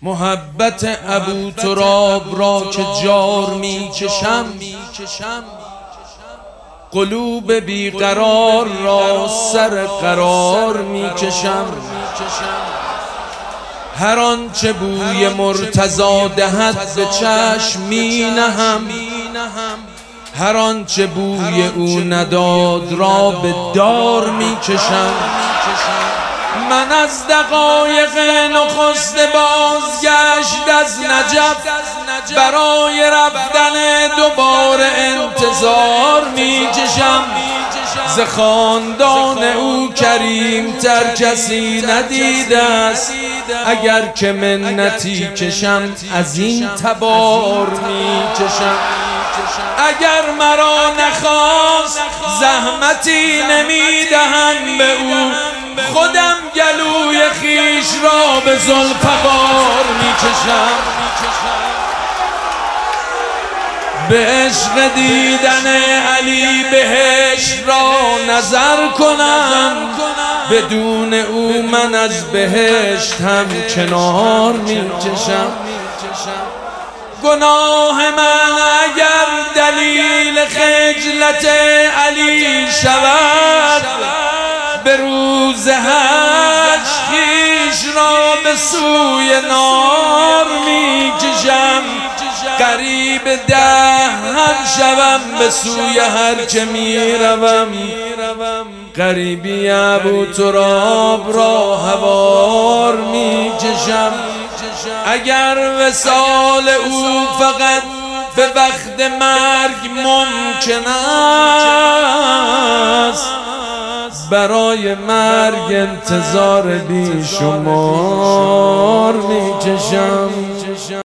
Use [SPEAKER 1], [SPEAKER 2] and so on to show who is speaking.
[SPEAKER 1] محبت ابوتراب را که جار می کشم، قلوب بیقرار را سر قرار می کشم. هر آنچه بوی مرتضی دهد به چشم می نهم، هر آنچه بوی او نداد را به دار می کشم. من از دقایق نخست بازگشت از نجف برای رفتن دوباره انتظار می کشم. ز خاندان او کریم تر کسی ندیده است، اگر که منتی کشم از این تبار می کشم. اگر مرا نخواست زحمتی نمی دهم به او، خودم گلوی خیش را به ذوالفقار می کشم. به عشق دیدن علی بهشت را نظر کنم، بدون او من از بهشت هم کنار می کشم. گناه من اگر دلیل خجلت علی شود، به روز حج خویش را به سوی نار می کشم. قریب دهن شوم به سوی هر که می روم، قریبی ابوتراب را هوار می کشم. اگر وصال او فقط به وقت مرگ ممکن است، برای مرگ انتظار بیشمار می کشم.